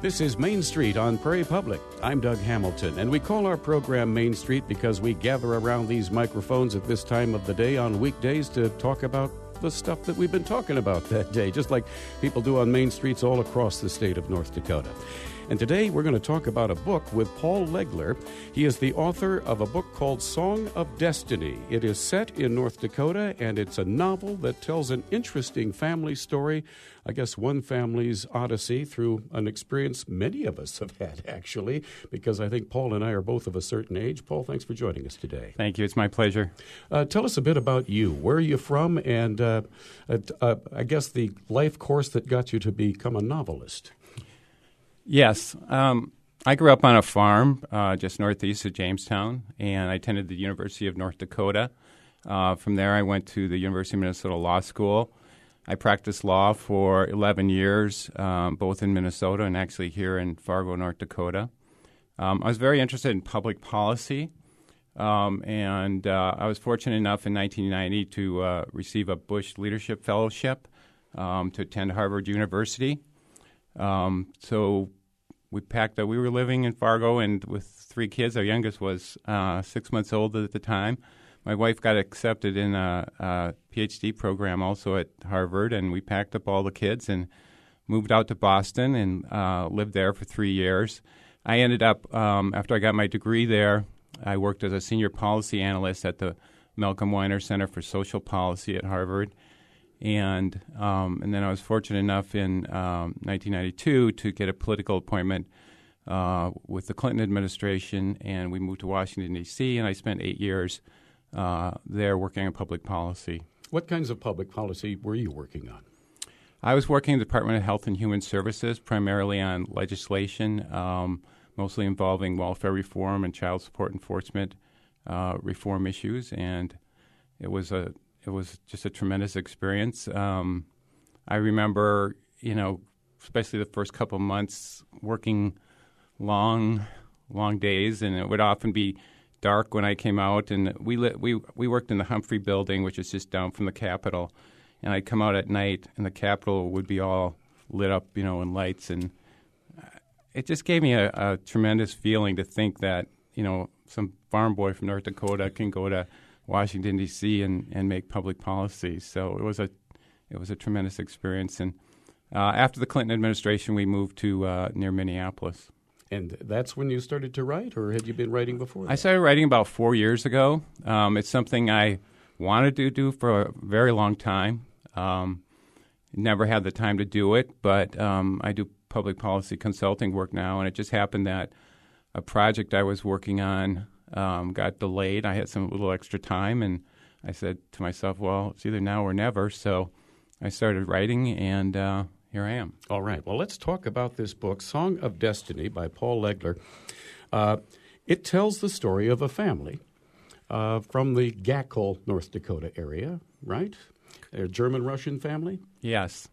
This is Main Street on Prairie Public. I'm Doug Hamilton, and we call our program Main Street because we gather around these microphones at this time of the day on weekdays to talk about the stuff that we've been talking about that day, just like people do on main streets all across the state of North Dakota. And today we're going to talk about a book with Paul Legler. He is the author of a book called Song of Destiny. It is set in North Dakota, and it's a novel that tells an interesting family story. I guess one family's odyssey through an experience many of us have had, actually, because I think Paul and I are both of a certain age. Paul, thanks for joining us today. Thank you. It's my pleasure. Tell us a bit about you. Where are you from? And I guess the life course that got you to become a novelist. Yes. I grew up on a farm just northeast of Jamestown, and I attended the University of North Dakota. From there, I went to the University of Minnesota Law School. I practiced law for 11 years, both in Minnesota and actually here in Fargo, North Dakota. I was very interested in public policy, and I was fortunate enough in 1990 to receive a Bush Leadership Fellowship to attend Harvard University. So we packed up. We were living in Fargo, and with 3 kids. Our youngest was 6 months old at the time. My wife got accepted in a PhD program also at Harvard, and we packed up all the kids and moved out to Boston and lived there for 3 years. I ended up, after I got my degree there, I worked as a senior policy analyst at the Malcolm Weiner Center for Social Policy at Harvard. And then I was fortunate enough in 1992 to get a political appointment with the Clinton administration, and we moved to Washington, D.C., and I spent 8 years there working on public policy. What kinds of public policy were you working on? I was working in the Department of Health and Human Services, primarily on legislation, mostly involving welfare reform and child support enforcement reform issues, and it was just a tremendous experience. I remember, especially the first couple of months working long days, and it would often be dark when I came out. And we worked in the Humphrey Building, which is just down from the Capitol. And I'd come out at night, and the Capitol would be all lit up, in lights. And it just gave me a tremendous feeling to think that, some farm boy from North Dakota can go to Washington, D.C. and make public policy. So it was a tremendous experience. And after the Clinton administration, we moved to near Minneapolis. And that's when you started to write, or had you been writing before that? I started writing about 4 years ago. It's something I wanted to do for a very long time. Never had the time to do it, but I do public policy consulting work now, and it just happened that a project I was working on got delayed. I had some little extra time, and I said to myself, well, it's either now or never. So I started writing, and here I am. All right. Well, let's talk about this book, Song of Destiny by Paul Legler. It tells the story of a family from the Gackle, North Dakota area, right? A German-Russian family? Yes.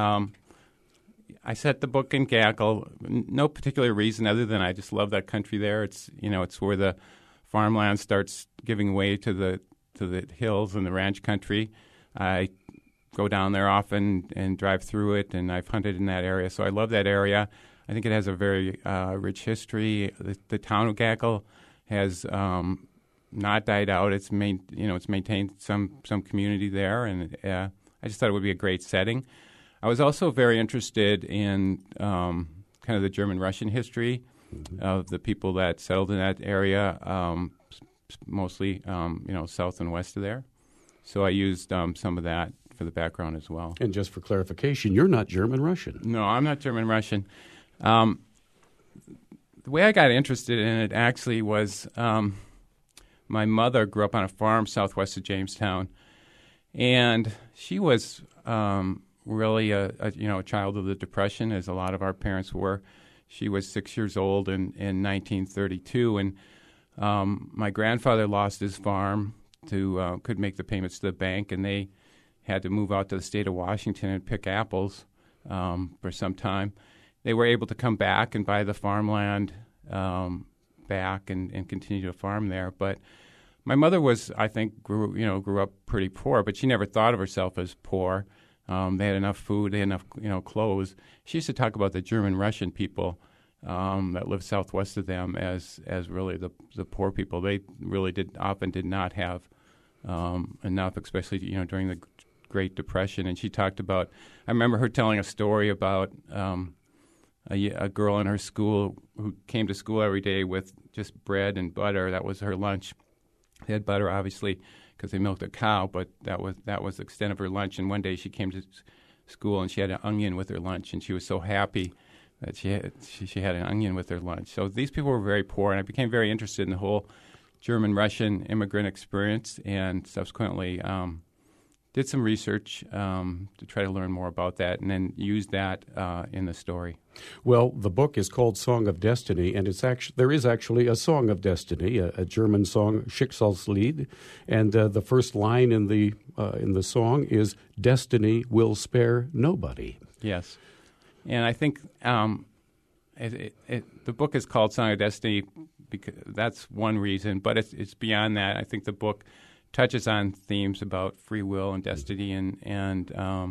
I set the book in Gackle. No particular reason other than I just love that country there. It's it's where the farmland starts giving way to the hills and the ranch country. I go down there often and drive through it, and I've hunted in that area, so I love that area. I think it has a very rich history. The town of Gackle has not died out. It's maintained some community there, and I just thought it would be a great setting. I was also very interested in kind of the German-Russian history of the people that settled in that area, mostly south and west of there. So I used some of that for the background as well. And just for clarification, you're not German-Russian. No, I'm not German-Russian. The way I got interested in it actually was my mother grew up on a farm southwest of Jamestown, and she was really a child of the Depression, as a lot of our parents were. She was 6 years old in 1932, and my grandfather lost his farm couldn't make the payments to the bank, and they had to move out to the state of Washington and pick apples for some time. They were able to come back and buy the farmland back and continue to farm there. But my mother was, I think, grew up pretty poor, but she never thought of herself as poor. They had enough food, they had enough clothes. She used to talk about the German-Russian people that lived southwest of them as really the poor people. They really often did not have enough, especially during the Great Depression. And she talked about, I remember her telling a story about a girl in her school who came to school every day with just bread and butter. That was her lunch. They had butter, obviously, because they milked a cow, but that was the extent of her lunch. And one day she came to school and she had an onion with her lunch, and she was so happy that she had an onion with her lunch. So these people were very poor, and I became very interested in the whole German-Russian immigrant experience, and subsequently did some research to try to learn more about that, and then used that in the story. Well, the book is called Song of Destiny, and there is actually a Song of Destiny, a German song, Schicksalslied, and the first line in the song is "Destiny will spare nobody." Yes, and I think the book is called Song of Destiny because that's one reason, but it's beyond that. I think the book touches on themes about free will and destiny and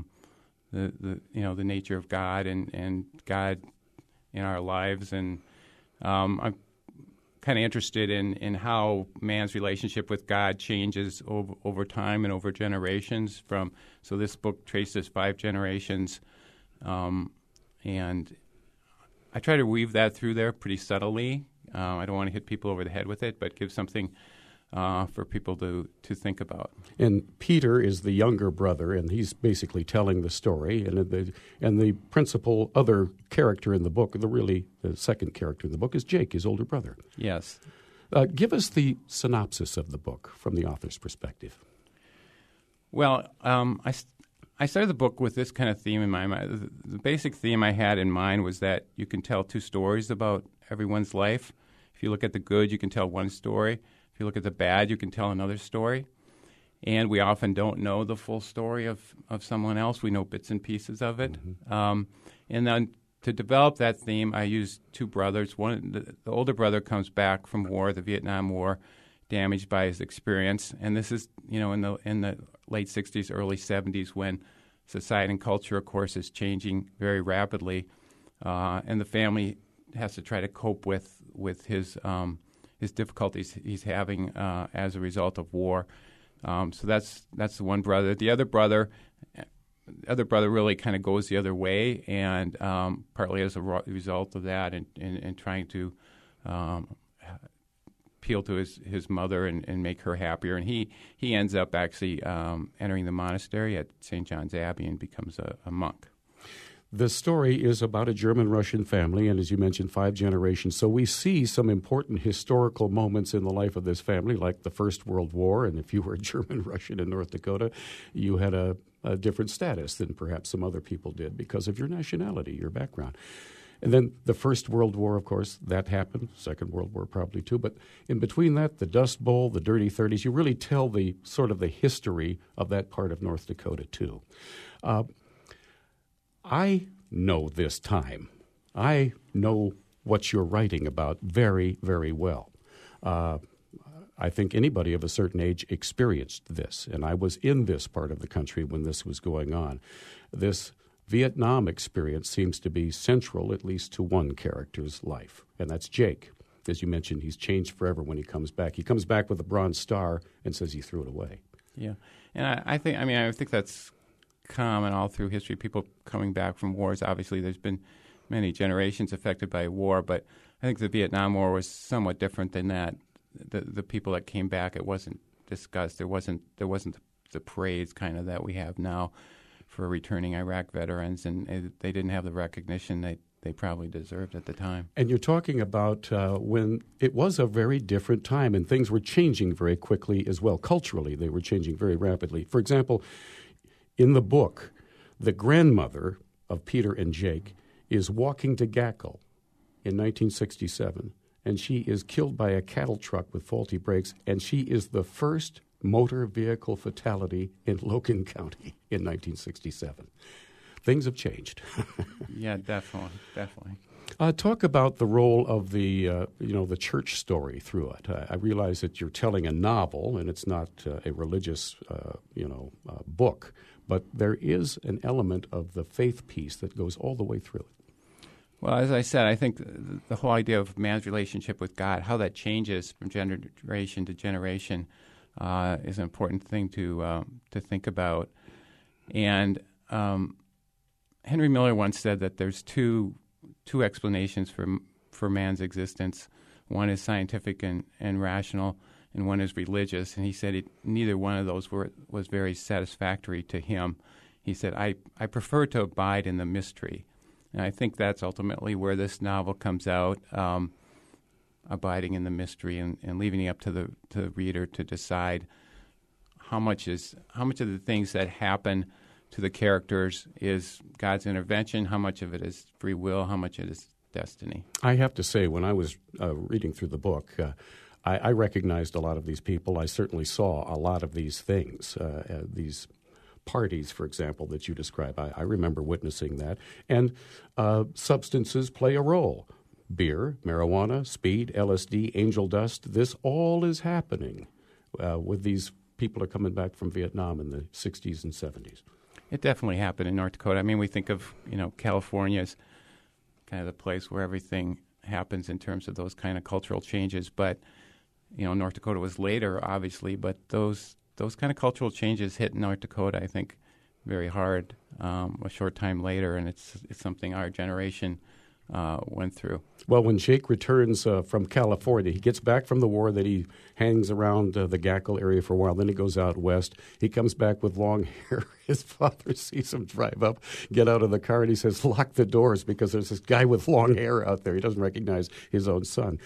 the nature of God and God in our lives, and I'm kind of interested in how man's relationship with God changes over time and over generations. So this book traces 5 generations, and I try to weave that through there pretty subtly. I don't want to hit people over the head with it, but give something for people to think about. And Peter is the younger brother, and he's basically telling the story. And the principal other character in the book, the second character in the book, is Jake, his older brother. Yes. Give us the synopsis of the book from the author's perspective. Well, I started the book with this kind of theme in my mind. The basic theme I had in mind was that you can tell 2 stories about everyone's life. If you look at the good, you can tell one story. If you look at the bad, you can tell another story. And we often don't know the full story of someone else. We know bits and pieces of it. Mm-hmm. And then to develop that theme, I used 2 brothers. The older brother comes back from war, the Vietnam War, damaged by his experience. And this is, in the late 60s, early 70s, when society and culture, of course, is changing very rapidly. And the family has to try to cope with his difficulties he's having as a result of war. So that's the one brother. The other brother really kind of goes the other way, and partly as a result of that, and trying to appeal to his mother and make her happier. And he ends up actually entering the monastery at St. John's Abbey and becomes a monk. The story is about a German-Russian family, and as you mentioned, 5 generations. So we see some important historical moments in the life of this family, like the First World War. And if you were German-Russian in North Dakota, you had a different status than perhaps some other people did because of your nationality, your background. And then the First World War, of course, that happened. Second World War probably too. But in between that, the Dust Bowl, the Dirty 30s, you really tell the sort of the history of that part of North Dakota too. I know this time. I know what you're writing about very, very well. I think anybody of a certain age experienced this, and I was in this part of the country when this was going on. This Vietnam experience seems to be central, at least to one character's life, and that's Jake. As you mentioned, he's changed forever when he comes back. He comes back with a Bronze Star and says he threw it away. Yeah, and I think that's common all through history. People coming back from wars. Obviously, there's been many generations affected by war, but I think the Vietnam War was somewhat different than that. The people that came back, it wasn't discussed. There wasn't the praise kind of that we have now for returning Iraq veterans, and they didn't have the recognition that they probably deserved at the time. And you're talking about when it was a very different time, and things were changing very quickly as well. Culturally, they were changing very rapidly. For example, in the book, the grandmother of Peter and Jake is walking to Gackle in 1967, and she is killed by a cattle truck with faulty brakes, and she is the first motor vehicle fatality in Logan County in 1967. Things have changed. Yeah, definitely. Talk about the role of the church story through it. I realize that you're telling a novel, and it's not a religious book, but there is an element of the faith piece that goes all the way through it. Well, as I said, I think the whole idea of man's relationship with God, how that changes from generation to generation, is an important thing to think about. And Henry Miller once said that there's two explanations for man's existence. One is scientific and rational, and one is religious. And he said neither one of those was very satisfactory to him. He said, I prefer to abide in the mystery. And I think that's ultimately where this novel comes out, abiding in the mystery and leaving it up to the reader to decide how much of the things that happen to the characters is God's intervention, how much of it is free will, how much of it is destiny. I have to say, when I was reading through the book, I recognized a lot of these people. I certainly saw a lot of these things, these parties, for example, that you describe. I remember witnessing that. And substances play a role. Beer, marijuana, speed, LSD, angel dust, this all is happening with these people who are coming back from Vietnam in the 60s and 70s. It definitely happened in North Dakota. I mean, we think of, California as kind of the place where everything happens in terms of those kind of cultural changes. But, North Dakota was later, obviously, but those kind of cultural changes hit North Dakota, I think, very hard a short time later, and it's something our generation went through. Well, when Jake returns from California, he gets back from the war, that he hangs around the Gackle area for a while, then he goes out west. He comes back with long hair. His father sees him drive up, get out of the car, and he says, lock the doors, because there's this guy with long hair out there. He doesn't recognize his own son.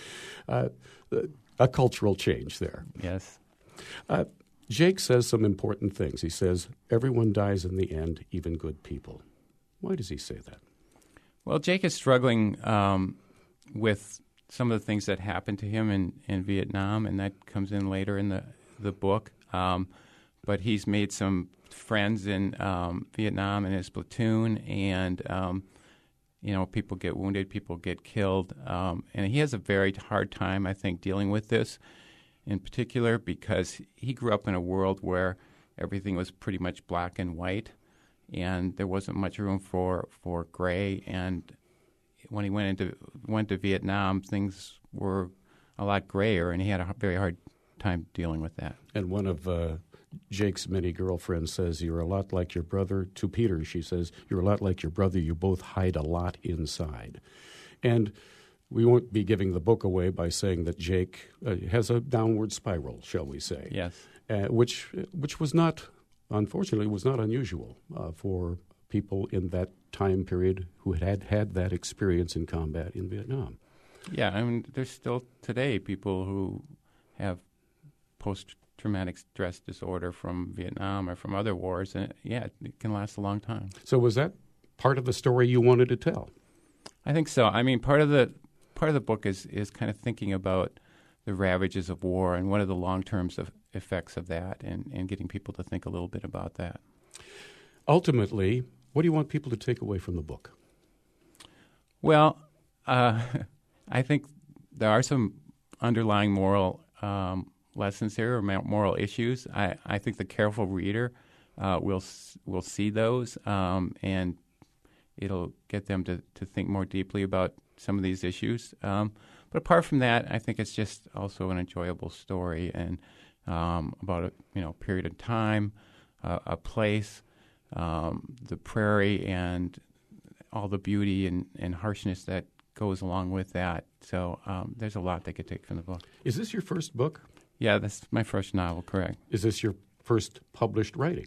A cultural change there. Yes. Jake says some important things. He says, everyone dies in the end, even good people. Why does he say that? Well, Jake is struggling with some of the things that happened to him in Vietnam, and that comes in later in the book. But he's made some friends in Vietnam in his platoon, and people get wounded, people get killed, and he has a very hard time, I think, dealing with this. In particular, because he grew up in a world where everything was pretty much black and white, and there wasn't much room for gray. And when he went to Vietnam, things were a lot grayer, and he had a very hard time dealing with that. And one of Jake's many girlfriends says, you're a lot like your brother. To Peter, she says, you're a lot like your brother. You both hide a lot inside. And we won't be giving the book away by saying that Jake has a downward spiral, shall we say? Yes. Which was not, unfortunately, was not unusual for people in that time period who had that experience in combat in Vietnam. Yeah, I mean, there's still today people who have post-traumatic stress disorder from Vietnam or from other wars, and it can last a long time. So was that part of the story you wanted to tell? I think so. I mean, part of the book is kind of thinking about the ravages of war and what are the long-term effects of that, and getting people to think a little bit about that. Ultimately, what do you want people to take away from the book? Well, I think there are some underlying moral lessons here, or moral issues. I think the careful reader will see those, and it'll get them to think more deeply about some of these issues. But apart from that, I think it's just also an enjoyable story, and about a period of time, a place, the prairie, and all the beauty and harshness that goes along with that. So there's a lot they could take from the book. Is this your first book? Yeah, that's my first novel, correct. Is this your first published writing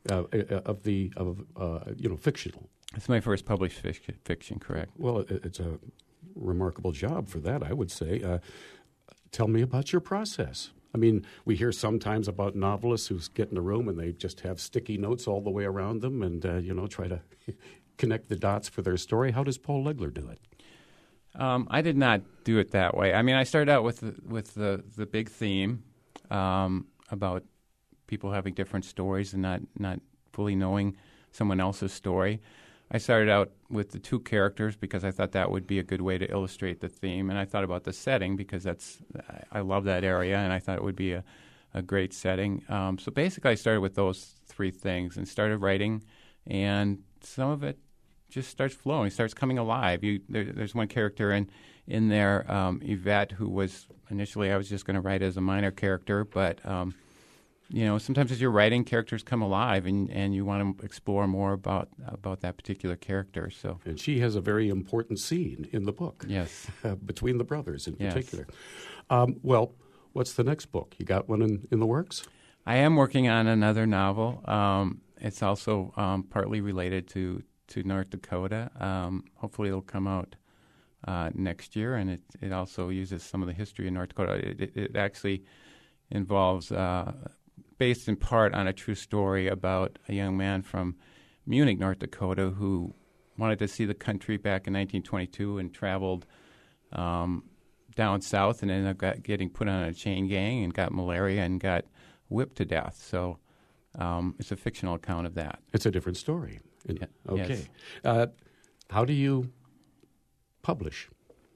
fictional? It's my first published fiction, correct. Well, it's a remarkable job for that, I would say. Tell me about your process. I mean, we hear sometimes about novelists who get in a room and they just have sticky notes all the way around them and, try to connect the dots for their story. How does Paul Legler do it? I did not do it that way. I mean, I started out with the big theme about people having different stories and not fully knowing someone else's story. I started out with the two characters because I thought that would be a good way to illustrate the theme, and I thought about the setting because I love that area, and I thought it would be a a great setting. So basically, I started with those three things and started writing, and some of it just starts flowing, starts coming alive. There's one character in there, Yvette, who was initially I was just going to write as a minor character, but sometimes as you're writing, characters come alive, and you want to explore more about that particular character. So, and she has a very important scene in the book. Yes, between the brothers in yes. particular. Well, what's the next book? You got one in the works? I am working on another novel. It's also partly related to North Dakota. Hopefully, it'll come out next year, and it also uses some of the history of North Dakota. It actually involves, based in part on a true story about a young man from Munich, North Dakota, who wanted to see the country back in 1922 and traveled down south and ended up getting put on a chain gang and got malaria and got whipped to death. So it's a fictional account of that. It's a different story. Yeah, okay. Yes. How do you publish?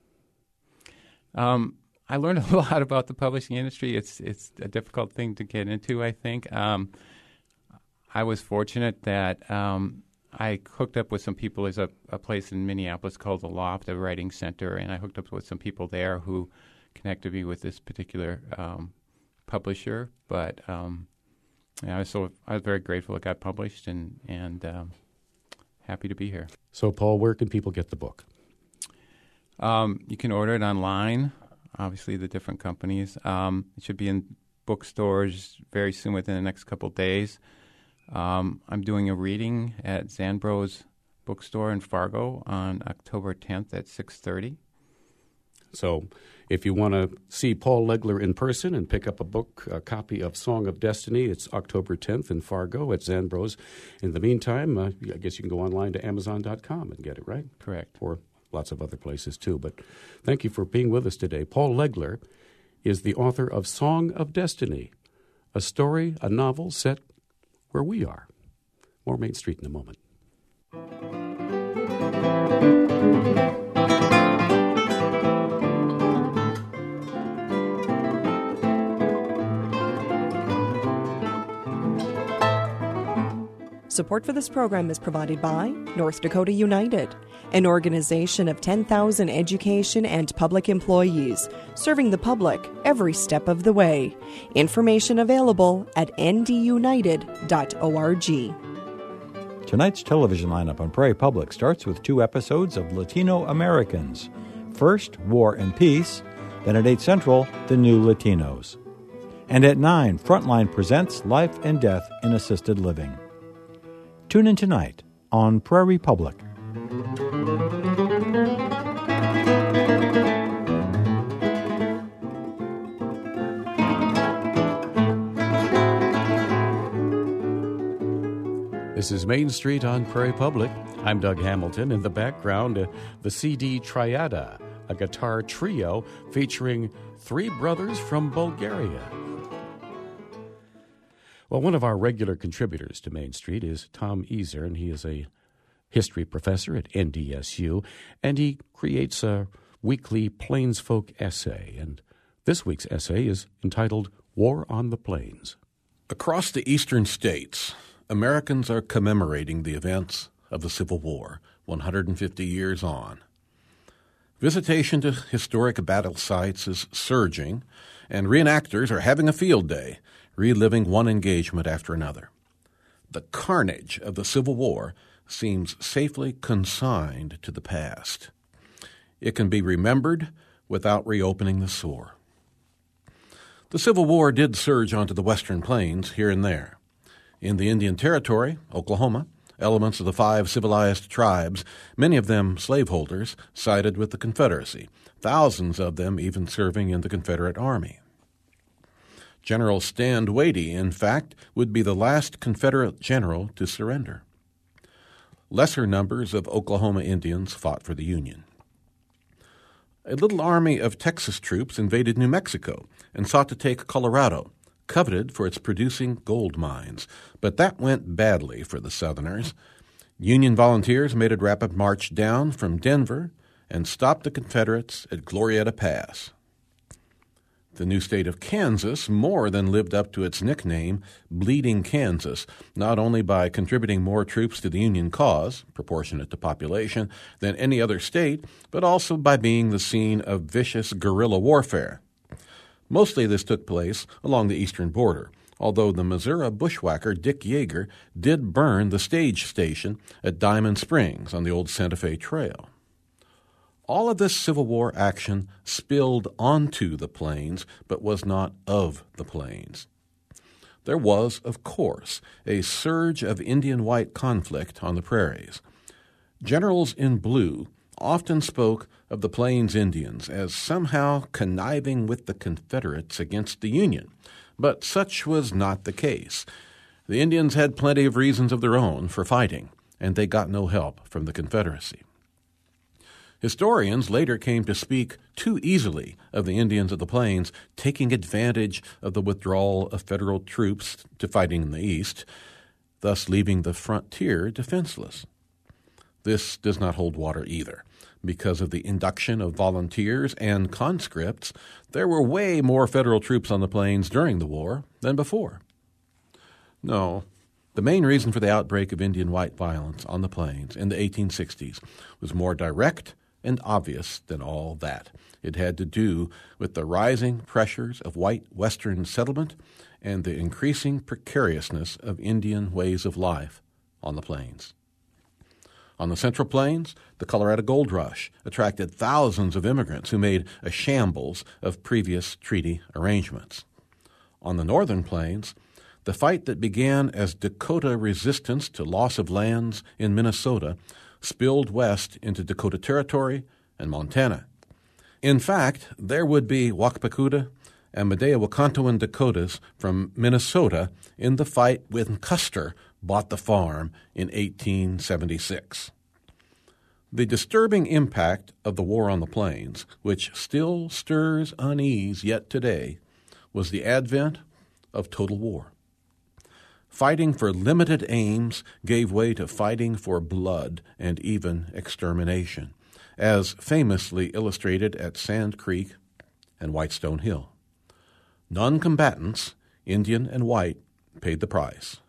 I learned a lot about the publishing industry. It's a difficult thing to get into, I think. I was fortunate that I hooked up with some people. There's a place in Minneapolis called The Loft, a writing center, and I hooked up with some people there who connected me with this particular publisher. But I was very grateful it got published and happy to be here. So, Paul, where can people get the book? You can order it online. Obviously, the different companies. It should be in bookstores very soon, within the next couple of days. I'm doing a reading at Zanbro's Bookstore in Fargo on October 10th at 6:30. So if you want to see Paul Legler in person and pick up a copy of Song of Destiny, it's October 10th in Fargo at Zanbro's. In the meantime, I guess you can go online to Amazon.com and get it, right? Correct. Or lots of other places, too. But thank you for being with us today. Paul Legler is the author of Song of Destiny, a novel set where we are. More Main Street in a moment. Support for this program is provided by North Dakota United, an organization of 10,000 education and public employees, serving the public every step of the way. Information available at ndunited.org. Tonight's television lineup on Prairie Public starts with 2 episodes of Latino Americans. First, War and Peace, then at 8 Central, The New Latinos. And at 9, Frontline presents Life and Death in Assisted Living. Tune in tonight on Prairie Public. This is Main Street on Prairie Public. I'm Doug Hamilton. In the background, the CD Triada, a guitar trio featuring 3 brothers from Bulgaria. Well, one of our regular contributors to Main Street is Tom Easer, and he is a history professor at NDSU, and he creates a weekly Plains Folk essay. And this week's essay is entitled War on the Plains. Across the eastern states, Americans are commemorating the events of the Civil War 150 years on. Visitation to historic battle sites is surging, and reenactors are having a field day, reliving one engagement after another. The carnage of the Civil War seems safely consigned to the past. It can be remembered without reopening the sore. The Civil War did surge onto the western plains here and there. In the Indian Territory, Oklahoma, elements of the 5 civilized tribes, many of them slaveholders, sided with the Confederacy, thousands of them even serving in the Confederate Army. General Stand Watie, in fact, would be the last Confederate general to surrender. Lesser numbers of Oklahoma Indians fought for the Union. A little army of Texas troops invaded New Mexico and sought to take Colorado, coveted for its producing gold mines. But that went badly for the Southerners. Union volunteers made a rapid march down from Denver and stopped the Confederates at Glorietta Pass. The new state of Kansas more than lived up to its nickname, Bleeding Kansas, not only by contributing more troops to the Union cause, proportionate to population, than any other state, but also by being the scene of vicious guerrilla warfare. Mostly this took place along the eastern border, although the Missouri bushwhacker Dick Yeager did burn the stage station at Diamond Springs on the old Santa Fe Trail. All of this Civil War action spilled onto the plains, but was not of the plains. There was, of course, a surge of Indian-white conflict on the prairies. Generals in blue often spoke of the Plains Indians as somehow conniving with the Confederates against the Union, but such was not the case. The Indians had plenty of reasons of their own for fighting, and they got no help from the Confederacy. Historians later came to speak too easily of the Indians of the Plains taking advantage of the withdrawal of federal troops to fighting in the East, thus leaving the frontier defenseless. This does not hold water either. Because of the induction of volunteers and conscripts, there were way more federal troops on the plains during the war than before. No, the main reason for the outbreak of Indian-white violence on the plains in the 1860s was more direct and obvious than all that. It had to do with the rising pressures of white Western settlement and the increasing precariousness of Indian ways of life on the plains. On the Central Plains, the Colorado Gold Rush attracted thousands of immigrants who made a shambles of previous treaty arrangements. On the Northern Plains, the fight that began as Dakota resistance to loss of lands in Minnesota spilled west into Dakota Territory and Montana. In fact, there would be Wakpakuda and Medea-Wakantowan Dakotas from Minnesota in the fight when Custer bought the farm in 1876. The disturbing impact of the War on the Plains, which still stirs unease yet today, was the advent of total war. Fighting for limited aims gave way to fighting for blood and even extermination, as famously illustrated at Sand Creek and Whitestone Hill. Non-combatants, Indian and white, paid the price.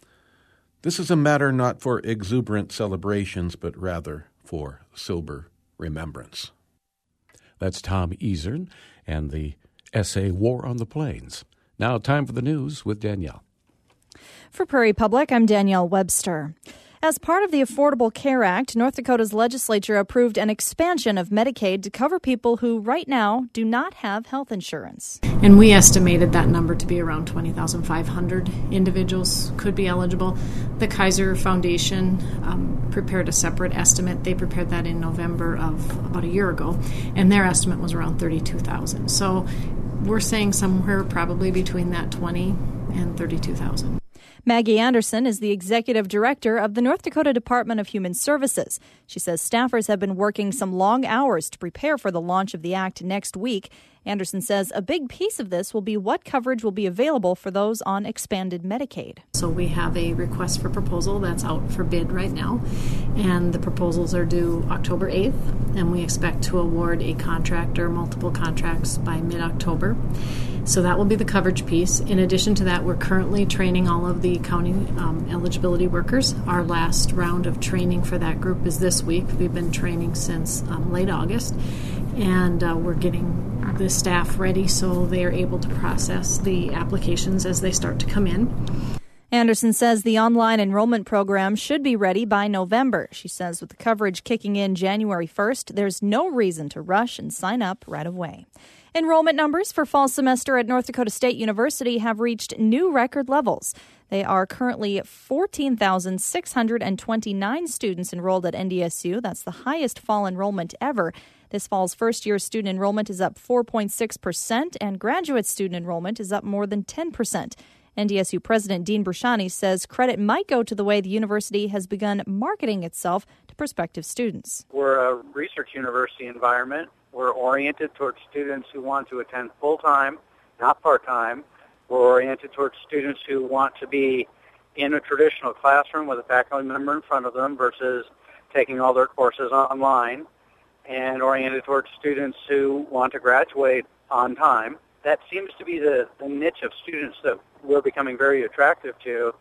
This is a matter not for exuberant celebrations, but rather for sober remembrance. That's Tom Easern and the essay War on the Plains. Now time for the news with Danielle. For Prairie Public, I'm Danielle Webster. As part of the Affordable Care Act, North Dakota's legislature approved an expansion of Medicaid to cover people who right now do not have health insurance. And we estimated that number to be around 20,500 individuals could be eligible. The Kaiser Foundation prepared a separate estimate. They prepared that in November of about a year ago, and their estimate was around 32,000. So we're saying somewhere probably between that 20 and 32,000. Maggie Anderson is the executive director of the North Dakota Department of Human Services. She says staffers have been working some long hours to prepare for the launch of the act next week. Anderson says a big piece of this will be what coverage will be available for those on expanded Medicaid. So we have a request for proposal that's out for bid right now, and the proposals are due October 8th, and we expect to award a contract or multiple contracts by mid-October. So that will be the coverage piece. In addition to that, we're currently training all of the county eligibility workers. Our last round of training for that group is this week. We've been training since late August, and we're getting the staff ready so they are able to process the applications as they start to come in. Anderson says the online enrollment program should be ready by November. She says with the coverage kicking in January 1st, there's no reason to rush and sign up right away. Enrollment numbers for fall semester at North Dakota State University have reached new record levels. They are currently 14,629 students enrolled at NDSU. That's the highest fall enrollment ever. This fall's first-year student enrollment is up 4.6%, and graduate student enrollment is up more than 10%. NDSU President Dean Burshani says credit might go to the way the university has begun marketing itself to prospective students. We're a research university environment. We're oriented towards students who want to attend full-time, not part-time. We're oriented towards students who want to be in a traditional classroom with a faculty member in front of them versus taking all their courses online, and oriented towards students who want to graduate on time that seems to be the niche of students that we're becoming very attractive to.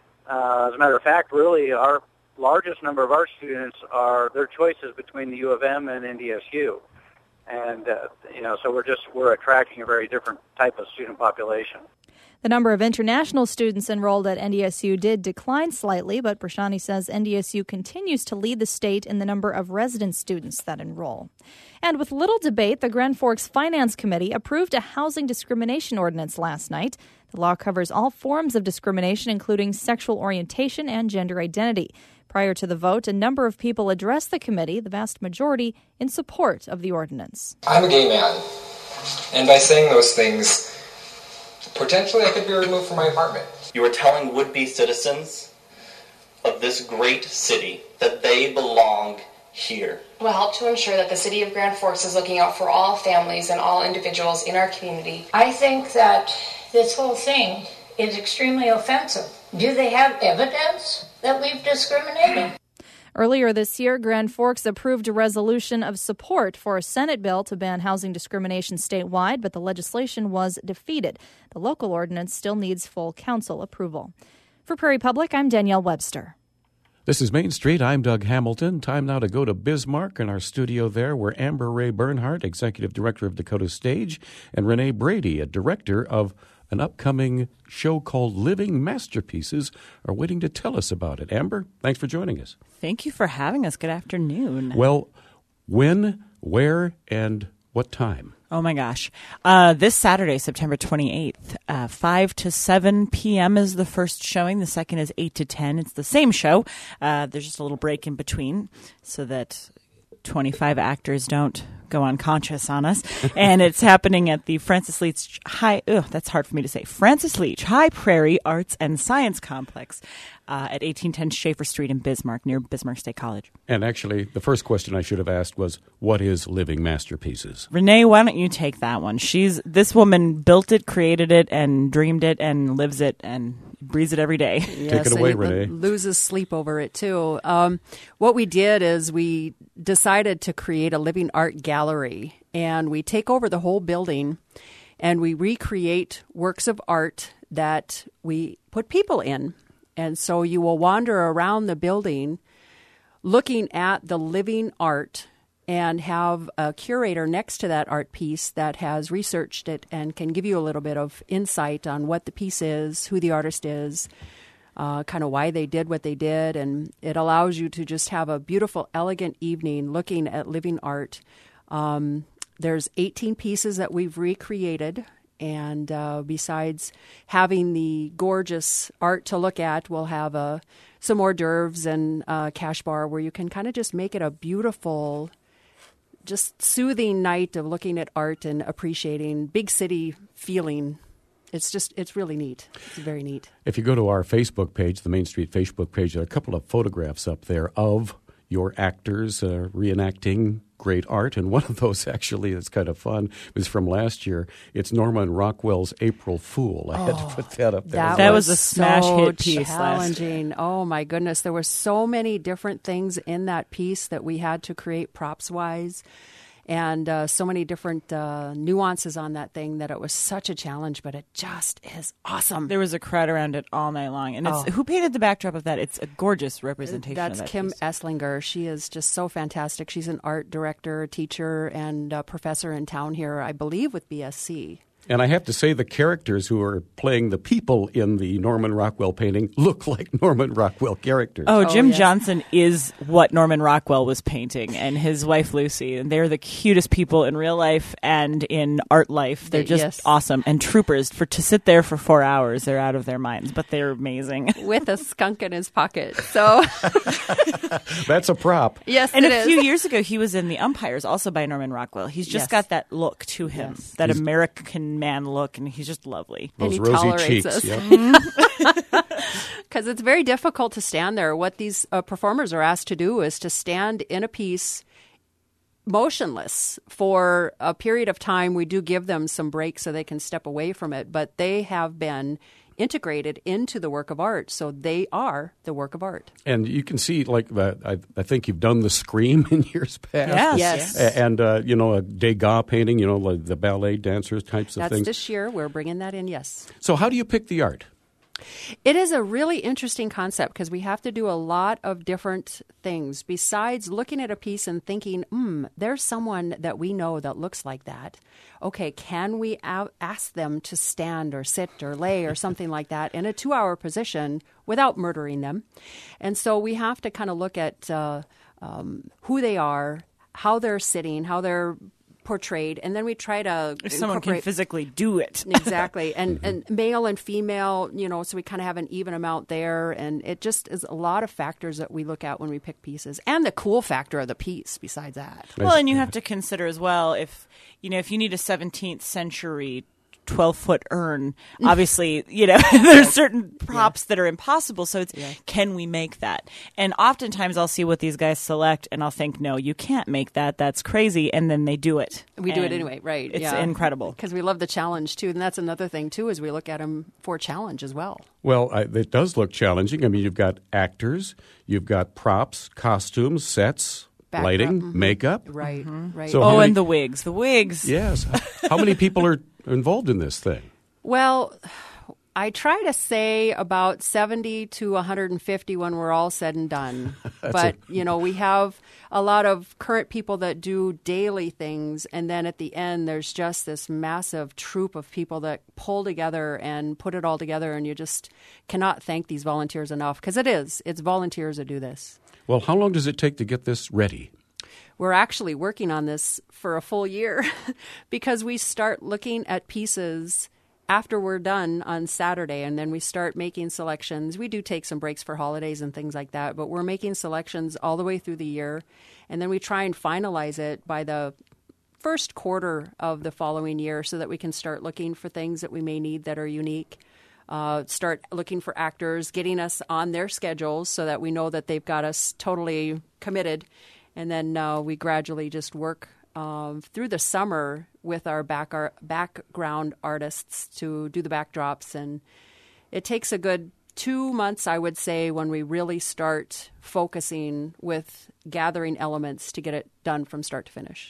As a matter of fact, really, our largest number of our students are their choices between the U of M and NDSU. And, so we're attracting a very different type of student population. The number of international students enrolled at NDSU did decline slightly, but Brashani says NDSU continues to lead the state in the number of resident students that enroll. And with little debate, the Grand Forks Finance Committee approved a housing discrimination ordinance last night. The law covers all forms of discrimination, including sexual orientation and gender identity. Prior to the vote, a number of people addressed the committee, the vast majority in support of the ordinance. I'm a gay man, and by saying those things, potentially I could be removed from my apartment. You are telling would-be citizens of this great city that they belong here. Will help to ensure that the City of Grand Forks is looking out for all families and all individuals in our community. I think that this whole thing is extremely offensive. Do they have evidence that we've discriminated? Earlier this year, Grand Forks approved a resolution of support for a Senate bill to ban housing discrimination statewide, but the legislation was defeated. The local ordinance still needs full council approval. For Prairie Public, I'm Danielle Webster. This is Main Street. I'm Doug Hamilton. Time now to go to Bismarck in our studio there, where Amber Ray Bernhardt, Executive Director of Dakota Stage, and Renee Brady, a Director of an upcoming show called Living Masterpieces, are waiting to tell us about it. Amber, thanks for joining us. Thank you for having us. Good afternoon. Well, when, where, and what time? Oh, my gosh. This Saturday, September 28th, 5 to 7 p.m. is the first showing. The second is 8 to 10. It's the same show. There's just a little break in between so that 25 actors don't go unconscious on us. And it's happening at the Francis Leach Francis Leach High Prairie Arts and Science Complex at 1810 Schaefer Street in Bismarck, near Bismarck State College. And actually, the first question I should have asked was, what is Living Masterpieces? Renee, why don't you take that one? This woman built it, created it, and dreamed it, and lives it, and breathes it every day. Yes, take it away, Renee. Loses sleep over it, too. What we did is we decided to create a living art gallery, and we take over the whole building, and we recreate works of art that we put people in. And so you will wander around the building looking at the living art and have a curator next to that art piece that has researched it and can give you a little bit of insight on what the piece is, who the artist is, kind of why they did what they did. And it allows you to just have a beautiful, elegant evening looking at living art. There's 18 pieces that we've recreated. And besides having the gorgeous art to look at, we'll have some hors d'oeuvres and a cash bar where you can kind of just make it a beautiful, just soothing night of looking at art and appreciating big city feeling. It's really neat. It's very neat. If you go to our Facebook page, the Main Street Facebook page, there are a couple of photographs up there of your actors reenacting great art, and one of those actually is kind of fun. It was from last year. It's Norman Rockwell's April Fool. I had to put that up there. That was a smash hit piece. Challenging. Oh my goodness, there were so many different things in that piece that we had to create props wise. And so many different nuances on that thing that it was such a challenge, but it just is awesome. There was a crowd around it all night long. And who painted the backdrop of that? It's a gorgeous representation That's of that Kim piece. Esslinger. She is just so fantastic. She's an art director, teacher, and professor in town here, I believe, with BSC. And I have to say, the characters who are playing the people in the Norman Rockwell painting look like Norman Rockwell characters. Jim yes. Johnson is what Norman Rockwell was painting, and his wife Lucy. And they're the cutest people in real life and in art life. They're just awesome. And troopers, to sit there for 4 hours, they're out of their minds, but they're amazing. With a skunk in his pocket. So That's a prop. Yes, and it a is. few years ago, he was in The Umpires, also by Norman Rockwell. He's just got that look to him, that American man look, and he's just lovely. Those and he rosy tolerates cheeks. us. Yep. Because it's very difficult to stand there. What these performers are asked to do is to stand in a piece motionless for a period of time. We do give them some breaks so they can step away from it, but they have been integrated into the work of art. So they are the work of art. And you can see, like, I think you've done the Scream in years past. Yes. And, a Degas painting, like the ballet dancers types of That's things. this year. We're bringing that in, yes. So how do you pick the art? It is a really interesting concept because we have to do a lot of different things besides looking at a piece and thinking, there's someone that we know that looks like that. Okay, can we ask them to stand or sit or lay or something like that in a 2-hour position without murdering them? And so we have to kind of look at who they are, how they're sitting, how they're portrayed, and then we try to if someone can physically do it. Exactly. And male and female, so we kind of have an even amount there, and it just is a lot of factors that we look at when we pick pieces, and the cool factor of the piece besides that. Well, and you have to consider as well if you need a 17th century 12-foot urn, obviously, there's certain props that are impossible. So it's, can we make that? And oftentimes I'll see what these guys select and I'll think, no, you can't make that. That's crazy. And then they do it. We do it anyway, right. It's incredible. Because we love the challenge, too. And that's another thing, too, is we look at them for challenge as well. Well, it does look challenging. I mean, you've got actors, you've got props, costumes, sets, lighting, makeup. Right, right. So and the wigs. The wigs. Yes. How many people are involved in this thing? Well, I try to say about 70 to 150 when we're all said and done. But, we have a lot of current people that do daily things. And then at the end, there's just this massive troop of people that pull together and put it all together. And you just cannot thank these volunteers enough because it's volunteers that do this. Well, how long does it take to get this ready? We're actually working on this for a full year because we start looking at pieces after we're done on Saturday, and then we start making selections. We do take some breaks for holidays and things like that, but we're making selections all the way through the year, and then we try and finalize it by the first quarter of the following year so that we can start looking for things that we may need that are unique. Start looking for actors, getting us on their schedules so that we know that they've got us totally committed. And then we gradually just work through the summer with our background artists to do the backdrops. And it takes a good 2 months, I would say, when we really start focusing with gathering elements to get it done from start to finish.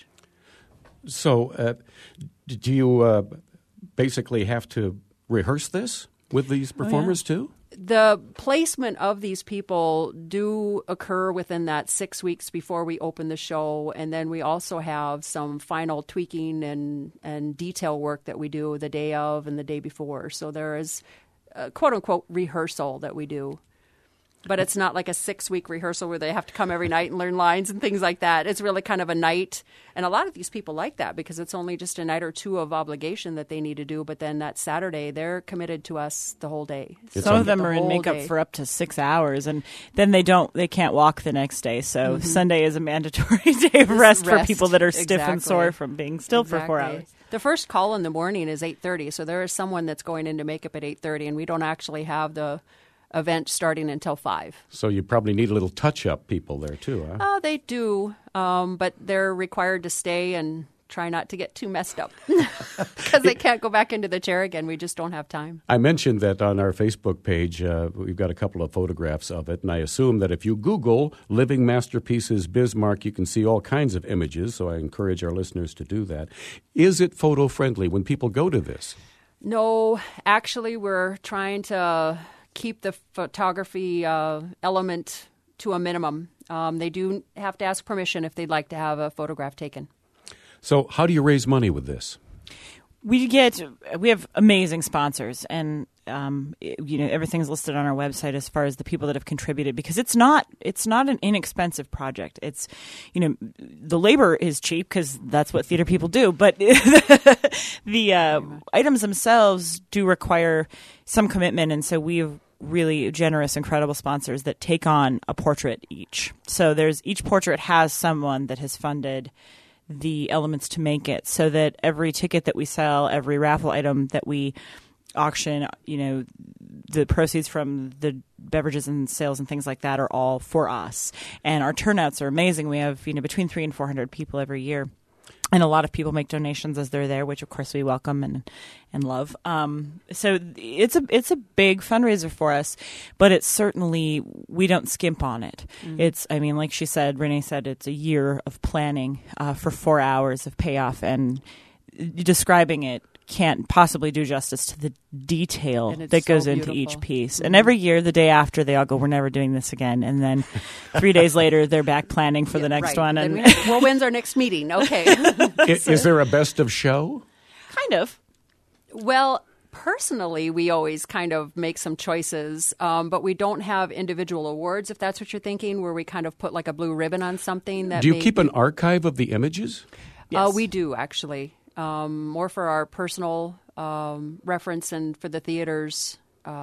So do you basically have to rehearse this with these performers too? The placement of these people do occur within that 6 weeks before we open the show, and then we also have some final tweaking and detail work that we do the day of and the day before. So there is a quote-unquote rehearsal that we do. But it's not like a 6-week rehearsal where they have to come every night and learn lines and things like that. It's really kind of a night. And a lot of these people like that because it's only just a night or two of obligation that they need to do. But then that Saturday, they're committed to us the whole day. Some of them are in makeup for up to 6 hours. And then they can't walk the next day. So Sunday is a mandatory day of rest for people that are stiff and sore from being still for 4 hours. The first call in the morning is 8:30. So there is someone that's going into makeup at 8:30. And we don't actually have the event starting until 5. So you probably need a little touch-up people there too, huh? They do, but they're required to stay and try not to get too messed up because they can't go back into the chair again. We just don't have time. I mentioned that on our Facebook page, we've got a couple of photographs of it, and I assume that if you Google Living Masterpieces Bismarck, you can see all kinds of images, so I encourage our listeners to do that. Is it photo-friendly when people go to this? No, actually, we're trying to keep the photography element to a minimum. They do have to ask permission if they'd like to have a photograph taken. So how do you raise money with this? We have amazing sponsors, and everything's listed on our website as far as the people that have contributed because it's not an inexpensive project. It's the labor is cheap because that's what theater people do, but the items themselves do require some commitment, and so we've really generous, incredible sponsors that take on a portrait each. So each portrait has someone that has funded the elements to make it, so that every ticket that we sell, every raffle item that we auction, the proceeds from the beverages and sales and things like that are all for us. And our turnouts are amazing. We have between 300 and 400 people every year. And a lot of people make donations as they're there, which of course we welcome and love. So it's a big fundraiser for us, but it's certainly, we don't skimp on it. Mm-hmm. Like she said, Renee said, it's a year of planning for 4 hours of payoff, and describing it can't possibly do justice to the detail that goes into each piece. Mm-hmm. And every year, the day after, they all go, we're never doing this again. And then 3 days later, they're back planning for the next one. And when's our next meeting? Okay. Is there a best of show? Kind of. Well, personally, we always kind of make some choices, but we don't have individual awards, if that's what you're thinking, where we kind of put like a blue ribbon on something. Do you keep an archive of the images? Yes. We do, actually. More for our personal reference and for the theater's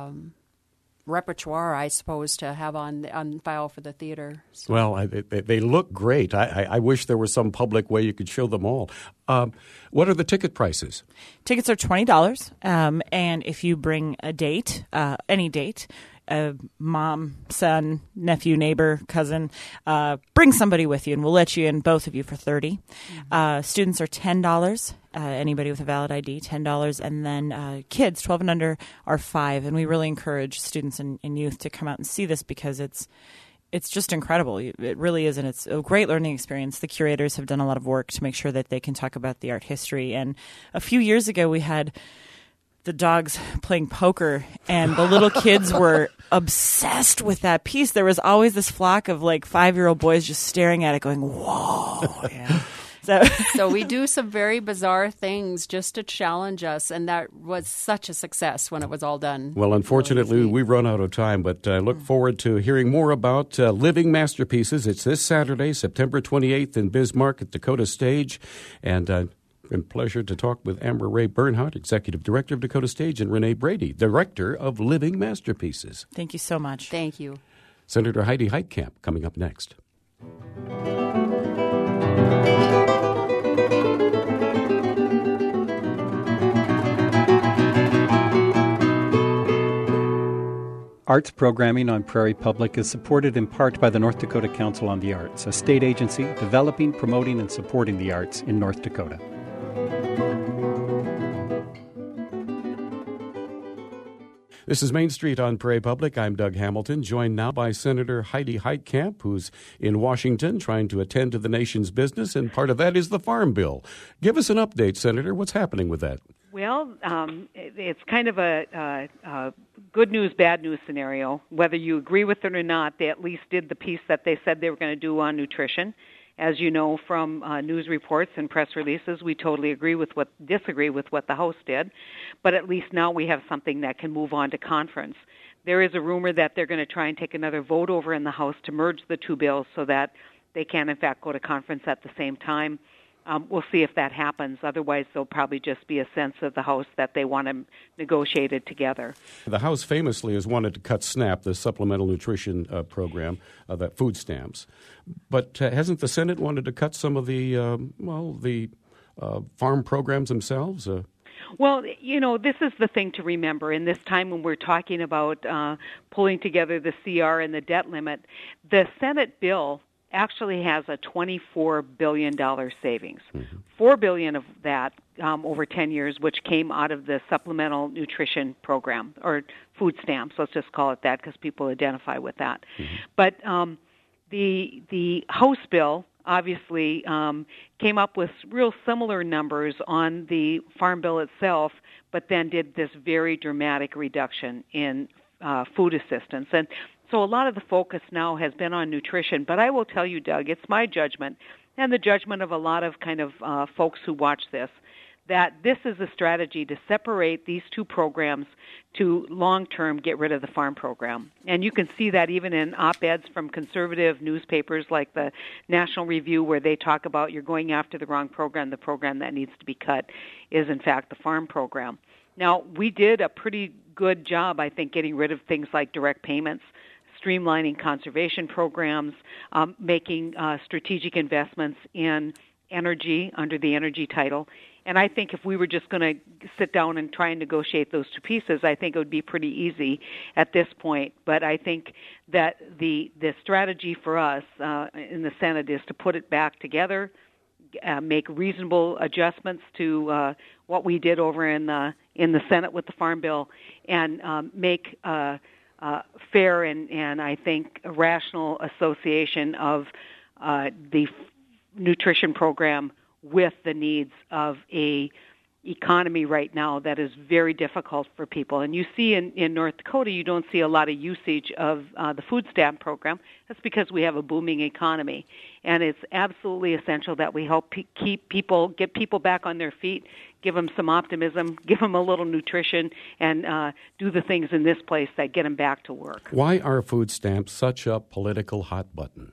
repertoire, I suppose, to have on file for the theater. So. Well, they look great. I wish there was some public way you could show them all. What are the ticket prices? Tickets are $20, and if you bring a date, any date, mom, son, nephew, neighbor, cousin, bring somebody with you, and we'll let you in, both of you, for $30. Mm-hmm. Students are $10. Anybody with a valid ID, $10, and then kids 12 and under are $5. And we really encourage students and youth to come out and see this, because it's just incredible. It really is, and it's a great learning experience. The curators have done a lot of work to make sure that they can talk about the art history. And a few years ago, we had the dogs playing poker, and the little kids were obsessed with that piece. There was always this flock of like 5-year-old boys just staring at it going, whoa. Yeah. So we do some very bizarre things just to challenge us, and that was such a success when it was all done. Well, unfortunately, we've run out of time, but I look forward to hearing more about Living Masterpieces. It's this Saturday, September 28th in Bismarck at Dakota Stage, and it's been a pleasure to talk with Amber Ray Bernhardt, Executive Director of Dakota Stage, and Renee Brady, Director of Living Masterpieces. Thank you so much. Thank you. Senator Heidi Heitkamp coming up next. Arts programming on Prairie Public is supported in part by the North Dakota Council on the Arts, a state agency developing, promoting, and supporting the arts in North Dakota. This is Main Street on Prairie Public. I'm Doug Hamilton, joined now by Senator Heidi Heitkamp, who's in Washington trying to attend to the nation's business, and part of that is the Farm Bill. Give us an update, Senator. What's happening with that? Well, it's kind of a good news, bad news scenario. Whether you agree with it or not, they at least did the piece that they said they were going to do on nutrition. As you know from news reports and press releases, we totally disagree with what the House did. But at least now we have something that can move on to conference. There is a rumor that they're going to try and take another vote over in the House to merge the two bills so that they can, in fact, go to conference at the same time. We'll see if that happens. Otherwise, there'll probably just be a sense of the House that they want to negotiate it together. The House famously has wanted to cut SNAP, the Supplemental Nutrition Program, that food stamps. But hasn't the Senate wanted to cut some of the farm programs themselves? Well, you know, this is the thing to remember in this time when we're talking about pulling together the CR and the debt limit. The Senate bill actually has a $24 billion savings. Mm-hmm. $4 billion of that over 10 years, which came out of the Supplemental Nutrition Program, or food stamps. Let's just call it that because people identify with that. Mm-hmm. But the House bill obviously came up with real similar numbers on the Farm Bill itself, but then did this very dramatic reduction in food assistance. And so a lot of the focus now has been on nutrition. But I will tell you, Doug, it's my judgment and the judgment of a lot of kind of folks who watch this, that this is a strategy to separate these two programs to long-term get rid of the farm program. And you can see that even in op-eds from conservative newspapers like the National Review, where they talk about you're going after the wrong program. The program that needs to be cut is, in fact, the farm program. Now, we did a pretty good job, I think, getting rid of things like direct payments, streamlining conservation programs, making strategic investments in energy under the energy title. And I think if we were just going to sit down and try and negotiate those two pieces, I think it would be pretty easy at this point. But I think that the strategy for us in the Senate is to put it back together, make reasonable adjustments to what we did over in the Senate with the Farm Bill, and make fair and I think a rational association of the nutrition program with the needs of a economy right now that is very difficult for people. And you see in North Dakota, you don't see a lot of usage of the food stamp program. That's because we have a booming economy. And it's absolutely essential that we help get people back on their feet, give them some optimism, give them a little nutrition, and do the things in this place that get them back to work. Why are food stamps such a political hot button?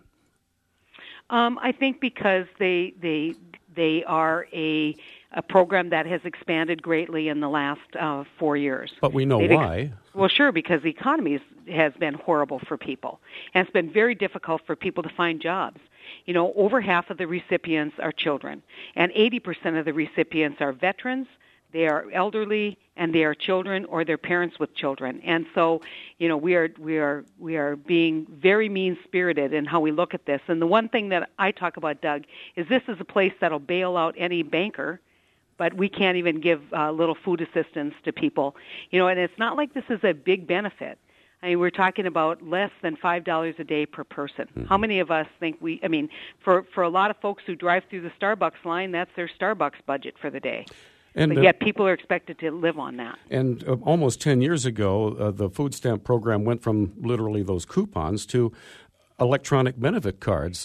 I think because they are a program that has expanded greatly in the last 4 years. But we know why. Well, sure, because the economy has been horrible for people. And it's been very difficult for people to find jobs. You know, over half of the recipients are children, and 80% of the recipients are veterans, they are elderly, and they are children or their parents with children. And so, you know, we are being very mean-spirited in how we look at this. And the one thing that I talk about, Doug, is this is a place that'll bail out any banker, but we can't even give little food assistance to people. You know, and it's not like this is a big benefit. I mean, we're talking about less than $5 a day per person. Mm-hmm. How many of us think for a lot of folks who drive through the Starbucks line, that's their Starbucks budget for the day. And, but yet people are expected to live on that. And almost 10 years ago, the food stamp program went from literally those coupons to electronic benefit cards,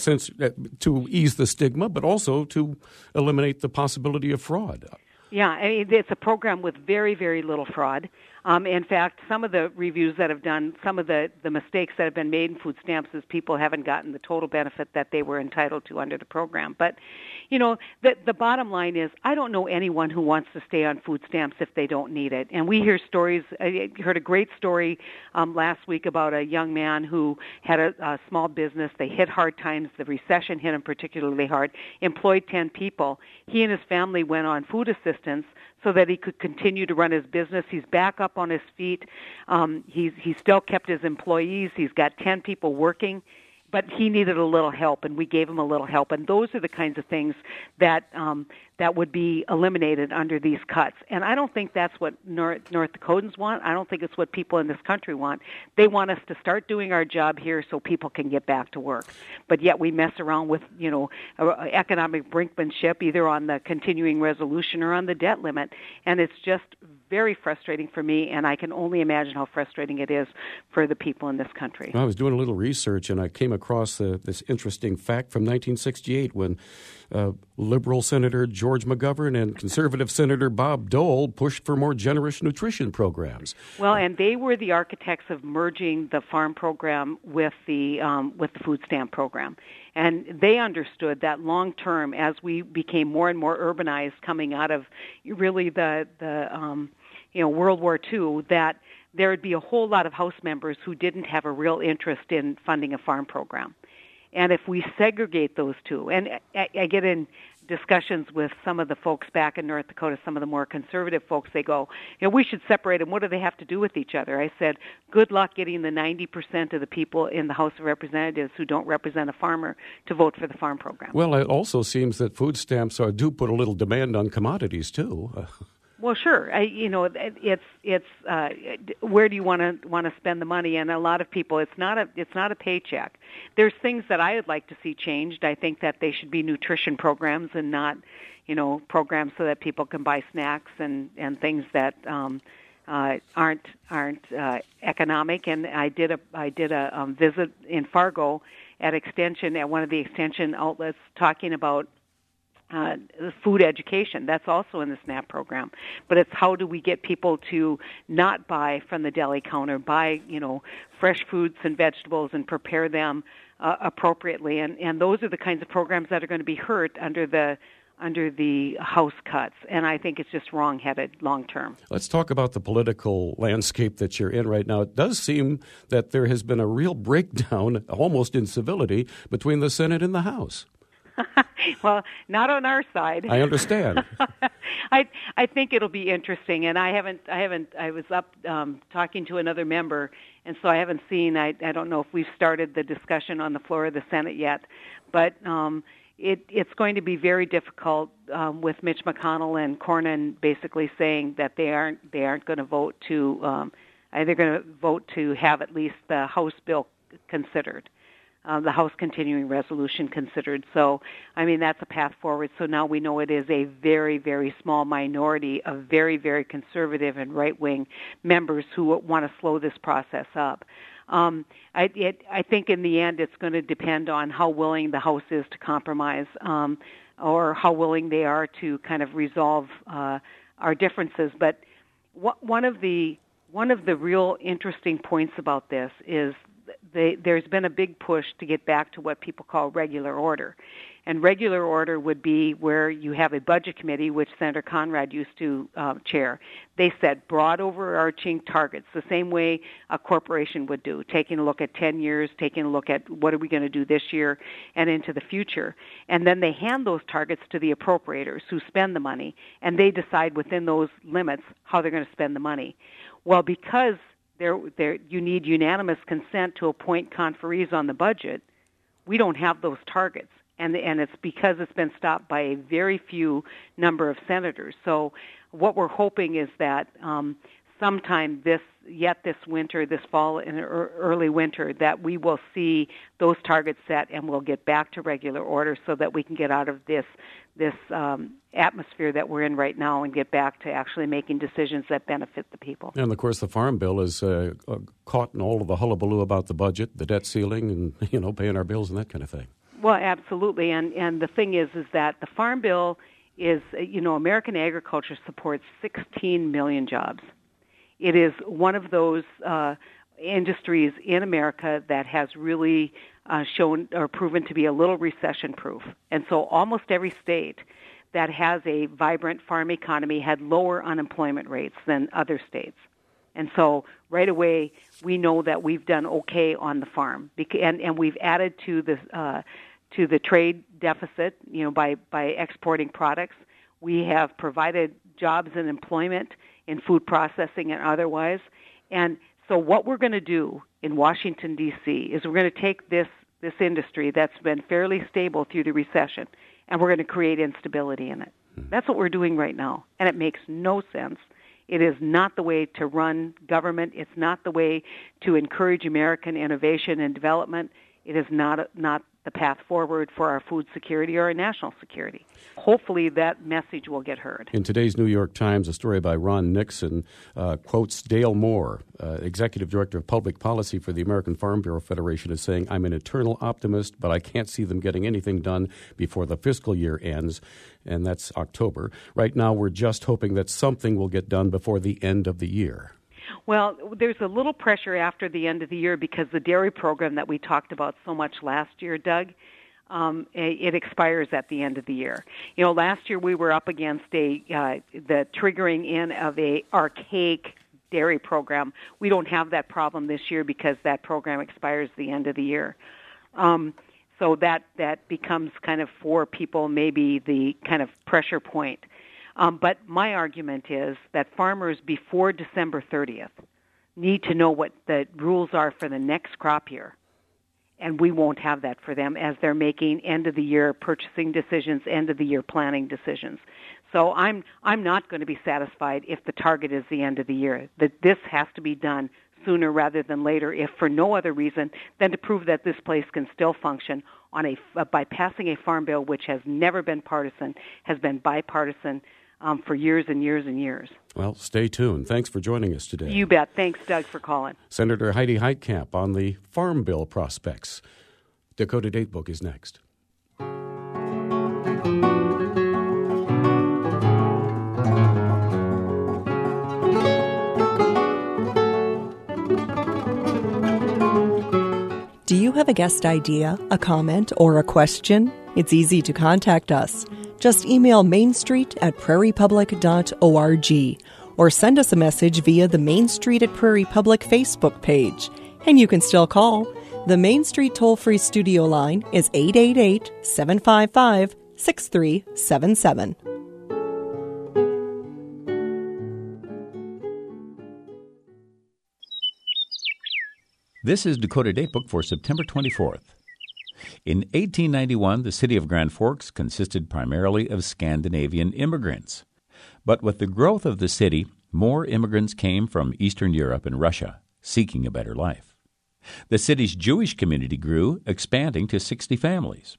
to ease the stigma, but also to eliminate the possibility of fraud. Yeah, I mean, it's a program with very, very little fraud. In fact, some of the reviews that have done, some of the mistakes that have been made in food stamps is people haven't gotten the total benefit that they were entitled to under the program. But, you know, the bottom line is I don't know anyone who wants to stay on food stamps if they don't need it. And we hear stories. I heard a great story last week about a young man who had a small business. They hit hard times. The recession hit him particularly hard, employed 10 people. He and his family went on food assistance so that he could continue to run his business. He's back up on his feet. He's still kept his employees. He's got 10 people working, but he needed a little help, and we gave him a little help. And those are the kinds of things that would be eliminated under these cuts. And I don't think that's what North Dakotans want. I don't think it's what people in this country want. They want us to start doing our job here so people can get back to work. But yet we mess around with, you know, economic brinkmanship, either on the continuing resolution or on the debt limit. And it's just very frustrating for me, and I can only imagine how frustrating it is for the people in this country. Well, I was doing a little research, and I came across this interesting fact from 1968 when Liberal Senator George McGovern and Conservative Senator Bob Dole pushed for more generous nutrition programs. Well, and they were the architects of merging the farm program with the food stamp program. And they understood that long term, as we became more and more urbanized coming out of really the World War II, that there would be a whole lot of House members who didn't have a real interest in funding a farm program. And if we segregate those two, and I get in discussions with some of the folks back in North Dakota, some of the more conservative folks, they go, you know, we should separate them. What do they have to do with each other? I said, good luck getting the 90% of the people in the House of Representatives who don't represent a farmer to vote for the farm program. Well, it also seems that food stamps do put a little demand on commodities, too. Well, sure. It's where do you want to spend the money? And a lot of people, it's not a paycheck. There's things that I would like to see changed. I think that they should be nutrition programs and not, you know, programs so that people can buy snacks and things that aren't economic. And I did a visit in Fargo at one of the extension outlets talking about food education. That's also in the SNAP program. But it's how do we get people to not buy from the deli counter, buy, you know, fresh fruits and vegetables and prepare them appropriately. And those are the kinds of programs that are going to be hurt under the House cuts. And I think it's just wrong-headed long term. Let's talk about the political landscape that you're in right now. It does seem that there has been a real breakdown, almost in civility, between the Senate and the House. Well, not on our side. I understand. I think it'll be interesting, and I was up talking to another member, and so I haven't seen. I don't know if we've started the discussion on the floor of the Senate yet, but it's going to be very difficult with Mitch McConnell and Cornyn basically saying that they aren't going to vote to they're going to vote to have at least the House bill considered, the House continuing resolution considered. So, I mean, that's a path forward. So now we know it is a very, very small minority of very, very conservative and right-wing members who want to slow this process up. I think in the end it's going to depend on how willing the House is to compromise, or how willing they are to kind of resolve our differences. But one of the real interesting points about this is there's been a big push to get back to what people call regular order. And regular order would be where you have a budget committee, which Senator Conrad used to chair. They set broad overarching targets, the same way a corporation would do, taking a look at 10 years, taking a look at what are we going to do this year and into the future. And then they hand those targets to the appropriators who spend the money, and they decide within those limits how they're going to spend the money. Well, because you need unanimous consent to appoint conferees on the budget, we don't have those targets. And it's because it's been stopped by a very few number of senators. So what we're hoping is that sometime this winter, this fall and early winter, that we will see those targets set and we'll get back to regular order so that we can get out of this atmosphere that we're in right now and get back to actually making decisions that benefit the people. And, of course, the Farm Bill is caught in all of the hullabaloo about the budget, the debt ceiling, and, paying our bills and that kind of thing. Well, absolutely. And the thing is that the Farm Bill is, American agriculture supports 16 million jobs. It is one of those industries in America that has really shown or proven to be a little recession-proof. And so almost every state that has a vibrant farm economy had lower unemployment rates than other states. And so right away, we know that we've done okay on the farm, and we've added to the trade deficit, by exporting products. We have provided jobs and employment in food processing and otherwise. And so what we're going to do in Washington, D.C. is we're going to take this industry that's been fairly stable through the recession, and we're going to create instability in it. That's what we're doing right now, and it makes no sense. It is not the way to run government. It's not the way to encourage American innovation and development. It is not the path forward for our food security or our national security. Hopefully that message will get heard. In today's New York Times, a story by Ron Nixon quotes Dale Moore, Executive Director of Public Policy for the American Farm Bureau Federation, as saying, "I'm an eternal optimist, but I can't see them getting anything done before the fiscal year ends," and that's October. Right now, we're just hoping that something will get done before the end of the year. Well, there's a little pressure after the end of the year because the dairy program that we talked about so much last year, Doug, it expires at the end of the year. Last year we were up against the triggering in of a archaic dairy program. We don't have that problem this year because that program expires the end of the year. So that becomes kind of for people maybe the kind of pressure point. But my argument is that farmers before December 30th need to know what the rules are for the next crop year. And we won't have that for them as they're making end-of-the-year purchasing decisions, end-of-the-year planning decisions. So I'm not going to be satisfied if the target is the end of the year. That this has to be done sooner rather than later, if for no other reason than to prove that this place can still function by passing a farm bill which has never been partisan, has been bipartisan, for years and years and years. Well, stay tuned. Thanks for joining us today. You bet. Thanks, Doug, for calling. Senator Heidi Heitkamp on the Farm Bill prospects. Dakota Datebook is next. Do you have a guest idea, a comment, or a question? It's easy to contact us. Just email mainstreet@prairiepublic.org or send us a message via the Main Street at Prairie Public Facebook page. And you can still call. The Main Street toll-free studio line is 888-755-6377. This is Dakota Datebook for September 24th. In 1891, the city of Grand Forks consisted primarily of Scandinavian immigrants. But with the growth of the city, more immigrants came from Eastern Europe and Russia, seeking a better life. The city's Jewish community grew, expanding to 60 families.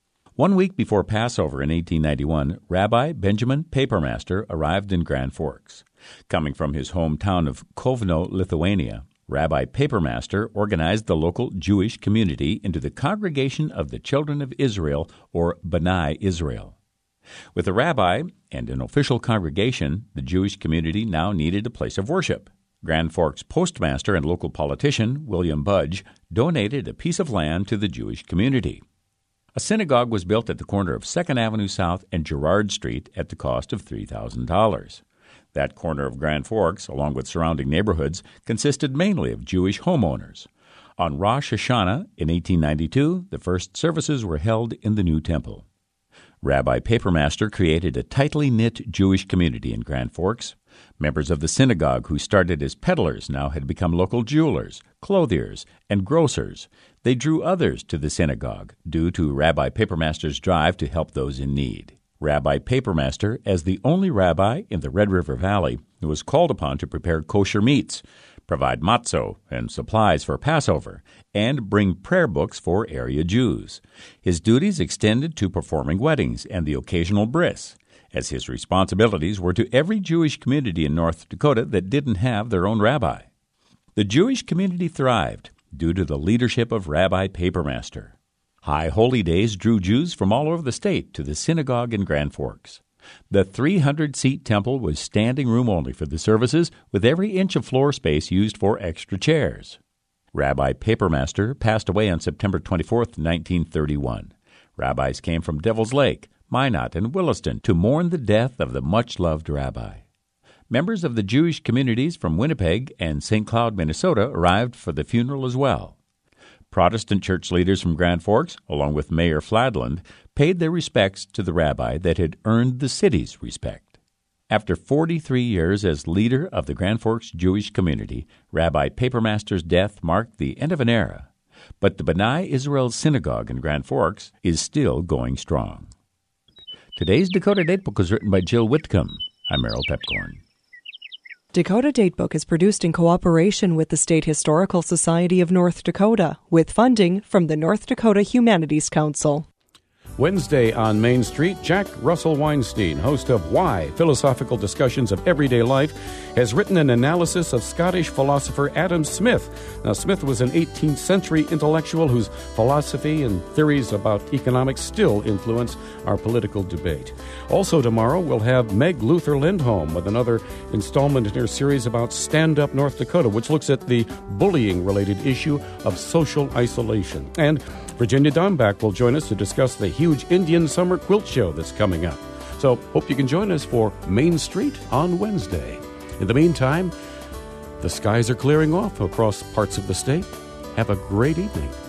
1 week before Passover in 1891, Rabbi Benjamin Papermaster arrived in Grand Forks. Coming from his hometown of Kovno, Lithuania, Rabbi Papermaster organized the local Jewish community into the Congregation of the Children of Israel, or B'nai Israel. With a rabbi and an official congregation, the Jewish community now needed a place of worship. Grand Forks postmaster and local politician William Budge donated a piece of land to the Jewish community. A synagogue was built at the corner of 2nd Avenue South and Girard Street at the cost of $3,000. That corner of Grand Forks, along with surrounding neighborhoods, consisted mainly of Jewish homeowners. On Rosh Hashanah in 1892, the first services were held in the new temple. Rabbi Papermaster created a tightly knit Jewish community in Grand Forks. Members of the synagogue who started as peddlers now had become local jewelers, clothiers, and grocers. They drew others to the synagogue due to Rabbi Papermaster's drive to help those in need. Rabbi Papermaster, as the only rabbi in the Red River Valley, was called upon to prepare kosher meats, provide matzo and supplies for Passover, and bring prayer books for area Jews. His duties extended to performing weddings and the occasional bris, as his responsibilities were to every Jewish community in North Dakota that didn't have their own rabbi. The Jewish community thrived due to the leadership of Rabbi Papermaster. High holy days drew Jews from all over the state to the synagogue in Grand Forks. The 300-seat temple was standing room only for the services, with every inch of floor space used for extra chairs. Rabbi Papermaster passed away on September 24, 1931. Rabbis came from Devil's Lake, Minot, and Williston to mourn the death of the much-loved rabbi. Members of the Jewish communities from Winnipeg and St. Cloud, Minnesota, arrived for the funeral as well. Protestant church leaders from Grand Forks, along with Mayor Fladland, paid their respects to the rabbi that had earned the city's respect. After 43 years as leader of the Grand Forks Jewish community, Rabbi Papermaster's death marked the end of an era. But the B'nai Israel Synagogue in Grand Forks is still going strong. Today's Dakota Datebook was written by Jill Whitcomb. I'm Errol Pepcorn. Dakota Datebook is produced in cooperation with the State Historical Society of North Dakota, with funding from the North Dakota Humanities Council. Wednesday on Main Street, Jack Russell Weinstein, host of Why? Philosophical Discussions of Everyday Life, has written an analysis of Scottish philosopher Adam Smith. Now, Smith was an 18th century intellectual whose philosophy and theories about economics still influence our political debate. Also tomorrow, we'll have Meg Luther Lindholm with another installment in her series about Stand Up North Dakota, which looks at the bullying-related issue of social isolation. And Virginia Dombach will join us to discuss the huge Indian Summer Quilt Show that's coming up. So, hope you can join us for Main Street on Wednesday. In the meantime, the skies are clearing off across parts of the state. Have a great evening.